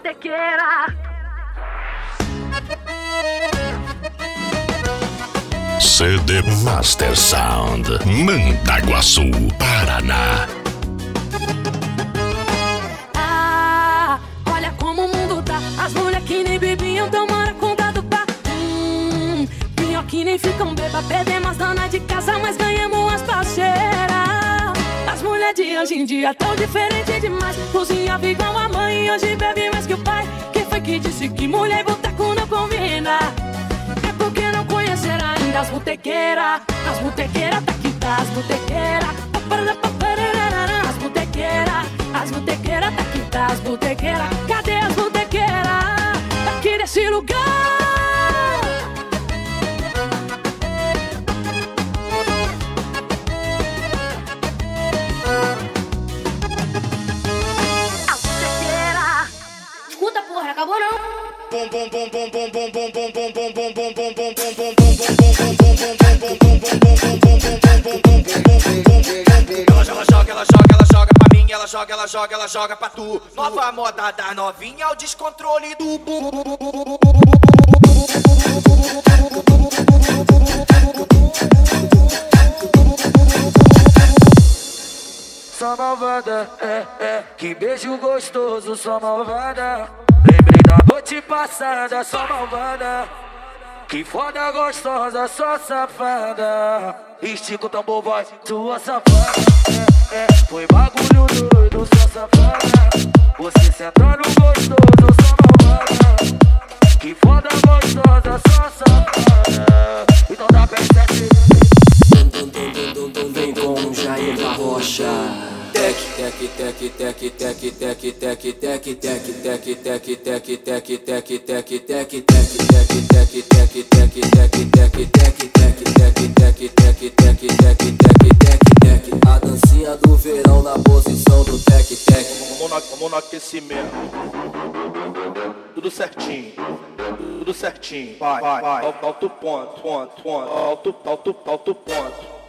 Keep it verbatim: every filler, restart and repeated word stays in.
botequeira. C D Master Sound, Mandaguaçu, Paraná. Ah, olha como o mundo tá. As mulher que nem bebiam tomaram conta do bar. Hum, pior que nem ficam beba. Perdemos as donas de casa, mas ganhamos as parceiras. As mulher de hoje em dia tão diferente demais. Cozinhava igual a mãe e hoje bebe mais que o pai. Quem foi que disse que mulher e boteco não combina? É porque não conheceram ainda as botequeiras. As botequeiras tá aqui, tá, as botequeiras. As botequeiras, as botequeiras tá aqui, tá, as botequeiras. Cadê as botequeiras? Aqui nesse lugar. Escuta, porra, acabou não? Ela joga, joga, ela joga, ela joga pra mim, ela joga, ela joga, ela joga pra tu. Nova moda da novinha, o descontrole do bu. Só malvada, é, é, que beijo gostoso, só malvada. Lembrei da noite passada, só malvada. Que foda gostosa, só safada. Estica o tambor, vai, sua safada. É, é, foi bagulho doido, só safada. Você sentando gostoso, só malvada. Que foda gostosa, só safada. Então dá pra sete. Vem com o Jair da Rocha. Tec, tec, tec, tec, tec, tec, tec, tec, tec, tec, tec, tec, tec, tec, tec, tec, tec, tec, tec, a dancinha do verão na posição do tec, tec. Vamos no aquecimento. Tudo certinho, tudo certinho. Vai, vai, vai. Alto ponto, ponto, ponto. Alto, alto, alto ponto.